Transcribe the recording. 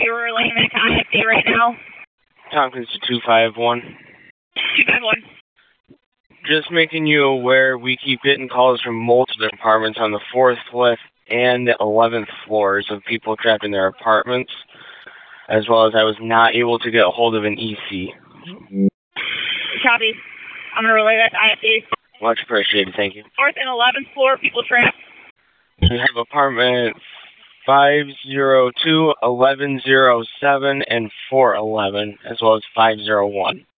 We're relaying that to IFD right now. Tompkins to 251. 251. Just making you aware, we keep getting calls from multiple apartments on the 4th, 5th, and 11th floors of people trapped in their apartments, as well as I was not able to get a hold of an EC. Copy. I'm going to relay that to IFD. Much appreciated, thank you. 4th and 11th floor, people trapped. We have apartment 502, 1107, and 411, as well as 501.